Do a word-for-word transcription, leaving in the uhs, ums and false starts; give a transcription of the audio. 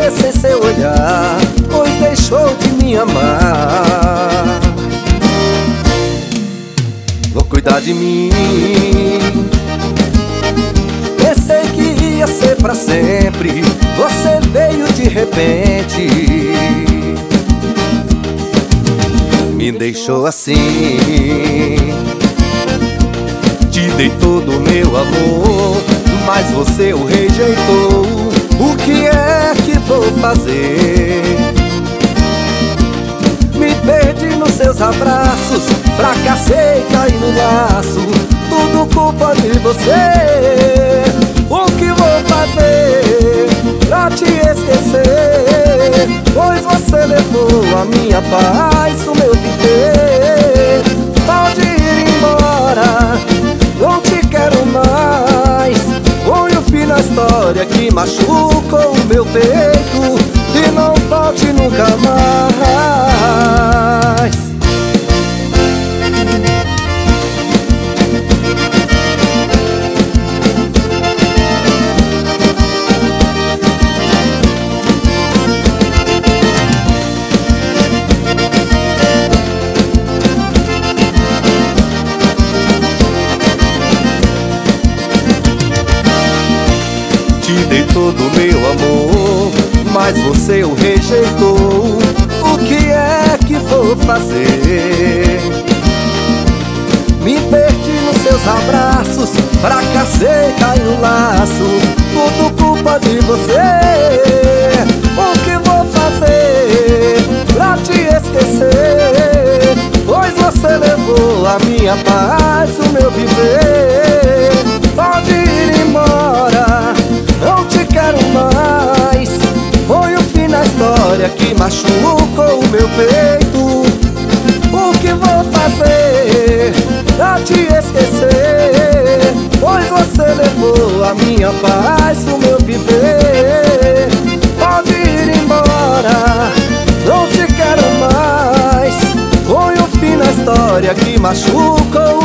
sem seu olhar, pois deixou de me amar. Vou cuidar de mim. Pensei que ia ser pra sempre, você veio de repente, me deixou assim. Te dei todo o meu amor, mas você o rejeitou. O que é que vou fazer? Me perdi nos seus abraços, fracassei, caí no laço, tudo culpa de você. O que vou fazer pra te esquecer? Pois você levou a minha paz, o meu viver. Pode ir embora, não te quero mais. Põe o fim na história que machucou o meu peito, e não volte nunca mais. Te dei todo o meu amor, mas você o rejeitou. O que é que vou fazer? Me perdi nos seus abraços, fracassei, caí no laço, tudo culpa de você. O que vou fazer pra te esquecer? Pois você levou a minha paz, o meu viver. Pode ir embora, não te quero mais. Põe o fim na história que machucou o meu peito. O que vou fazer pra te esquecer? Pois você levou a minha paz, o meu viver. Pode ir embora, não te quero mais. Põe o fim na história que machucou